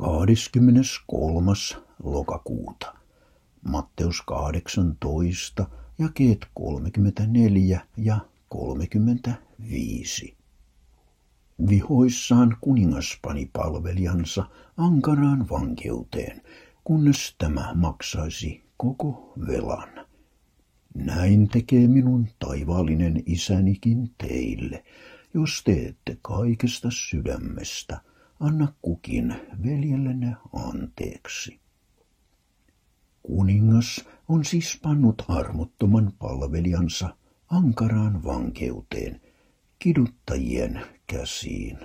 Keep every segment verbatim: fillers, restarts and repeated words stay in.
kahdeskymmeneskolmas lokakuuta. Matteus kahdeksantoista, jakeet kolmekymmentäneljä ja kolmekymmentäviisi. Vihoissaan kuningas pani palvelijansa ankaraan vankeuteen, kunnes tämä maksaisi koko velan. Näin tekee minun taivaallinen isänikin teille, jos teette kaikesta sydämestä. Anna kukin veljellenne anteeksi. Kuningas on siis pannut armottoman palvelijansa ankaraan vankeuteen, kiduttajien käsiin.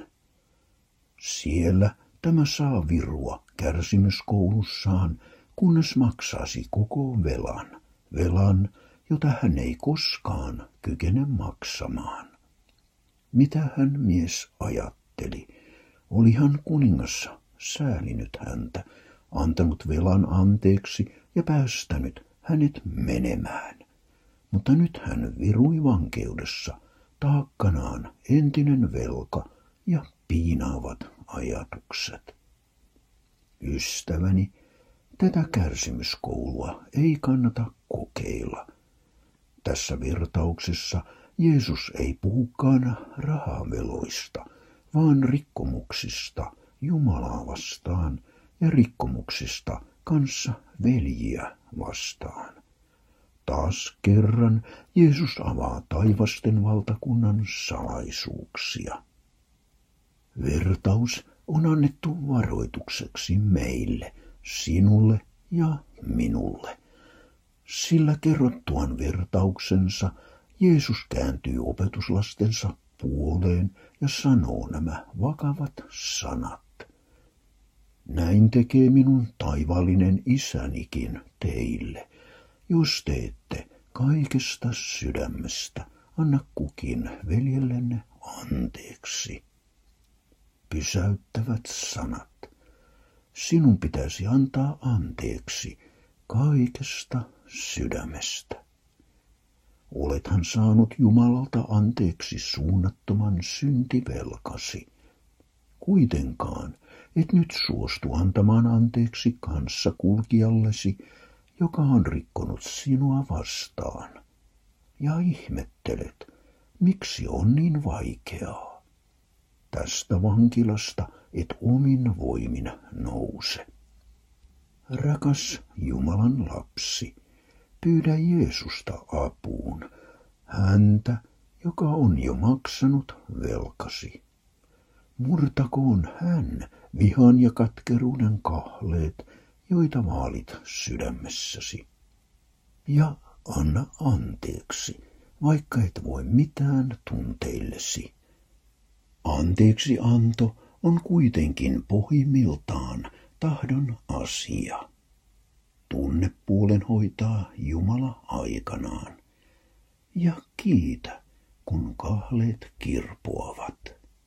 Siellä tämä saa virua kärsimyskoulussaan, kunnes maksaisi koko velan, velan, jota hän ei koskaan kykene maksamaan. Mitä hän mies ajatteli? Olihan kuningas säälinyt häntä, antanut velan anteeksi ja päästänyt hänet menemään. Mutta nyt hän virui vankeudessa, taakkanaan entinen velka ja piinaavat ajatukset. Ystäväni, tätä kärsimyskoulua ei kannata kokeilla. Tässä vertauksessa Jeesus ei puhukaan rahaveloista, vaan rikkomuksista Jumalaa vastaan ja rikkomuksista kanssa veljiä vastaan. Taas kerran Jeesus avaa taivasten valtakunnan salaisuuksia. Vertaus on annettu varoitukseksi meille, sinulle ja minulle. Sillä kerrottuaan vertauksensa Jeesus kääntyy opetuslastensa puoleen ja sanoo nämä vakavat sanat. Näin tekee minun taivaallinen isänikin teille, jos teette kaikesta sydämestä. Anna kukin veljellenne anteeksi. Pysäyttävät sanat. Sinun pitäisi antaa anteeksi kaikesta sydämestä. Olethan saanut Jumalalta anteeksi suunnattoman syntivelkasi. Kuitenkaan et nyt suostu antamaan anteeksi kanssakulkijallesi, joka on rikkonut sinua vastaan. Ja ihmettelet, miksi on niin vaikeaa. Tästä vankilasta et omin voimin nouse. Rakas Jumalan lapsi, pyydä Jeesusta apuun, häntä, joka on jo maksanut velkasi. Murtakoon hän vihan ja katkeruuden kahleet, joita vaalit sydämessäsi. Ja anna anteeksi, vaikka et voi mitään tunteillesi. Anteeksi anto on kuitenkin pohjimmiltaan tahdon asia. Tunnepuolen hoitaa Jumala aikanaan. Ja kiitä, kun kahleet kirpoavat.